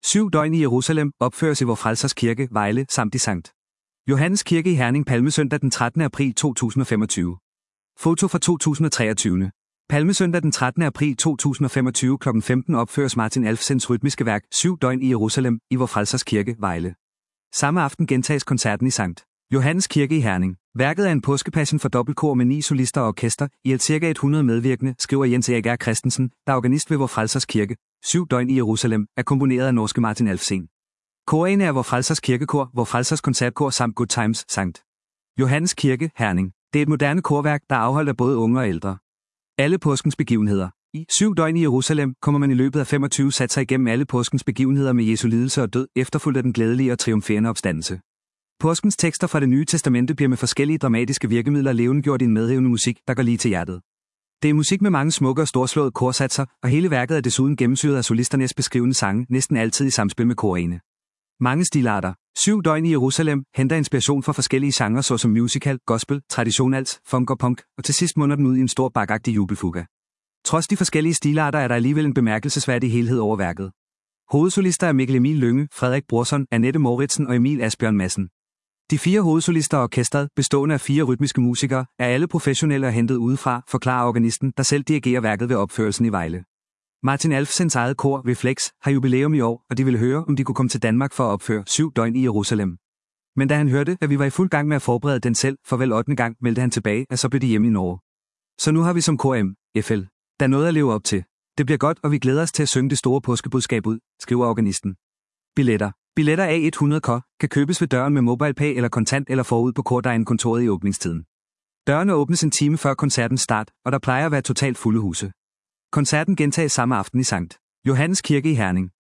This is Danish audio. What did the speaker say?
7 døgn i Jerusalem opføres i Vor Frelsers Kirke, Vejle, samt i Sankt Johannes Kirke i Herning Palmesøndag den 13. april 2025. Foto fra 2023. Palmesøndag den 13. april 2025 kl. 15 opføres Martin Alfsens rytmiske værk 7 døgn i Jerusalem i Vor Frelsers Kirke, Vejle. Samme aften gentages koncerten i Sankt Johannes Kirke i Herning. Værket er en påskepassion for dobbeltkor med 9 solister og orkester, i alt ca. 100 medvirkende, skriver Jens Erik R. Christensen, der er organist ved Vor Frelsers Kirke. 7 døgn i Jerusalem er komponeret af norske Martin Alfsen. Korene er Vor Frelsers Kirkekor, Vor Frelsers Koncertkor samt Good Times, Sankt Johannes Kirke, Herning. Det er et moderne korværk, der er afholdt af både unge og ældre. Alle påskens begivenheder. I 7 døgn i Jerusalem kommer man i løbet af 25 satser igennem alle påskens begivenheder med Jesu lidelse og død, efterfulgt af den glædelige og triumferende opstandelse. Påskens tekster fra Det Nye Testamente bliver med forskellige dramatiske virkemidler levendegjort i en medhævende musik, der går lige til hjertet. Det er musik med mange smukke og storslåede korsatser, og hele værket er desuden gennemsyret af solisternes beskrivende sange, næsten altid i samspil med korene. Mange stilarter. 7 døgn i Jerusalem henter inspiration fra forskellige genrer såsom musical, gospel, traditionals, funk og punk, og til sidst munder den ud i en stor bakagtig jubelfuga. Trods de forskellige stilarter er der alligevel en bemærkelsesværdig helhed over værket. Hovedsolister er Mikkel Emil Lynge, Frederik Brorson, Annette Mouritsen og Emil Asbjørn Madsen. De 4 hovedsolister og orkestret, bestående af 4 rytmiske musikere, er alle professionelle og hentet udefra, forklarer organisten, der selv dirigerer værket ved opførelsen i Vejle. Martin Alfsens eget kor, Reflex, har jubilæum i år, og de ville høre, om de kunne komme til Danmark for at opføre 7 døgn i Jerusalem. Men da han hørte, at vi var i fuld gang med at forberede den selv, for vel 8. gang, meldte han tilbage, at så blev de hjemme i Norge. Så nu har vi som KM.FL. Der er noget at leve op til. Det bliver godt, og vi glæder os til at synge det store påskebudskab ud, skriver organisten. Billetter. Billetter A100K kan købes ved døren med MobilePay eller kontant eller forud på Kordejen-kontoret i åbningstiden. Dørene åbnes en time før koncertens start, og der plejer at være totalt fulde huse. Koncerten gentages samme aften i Sankt Johannes Kirke i Herning.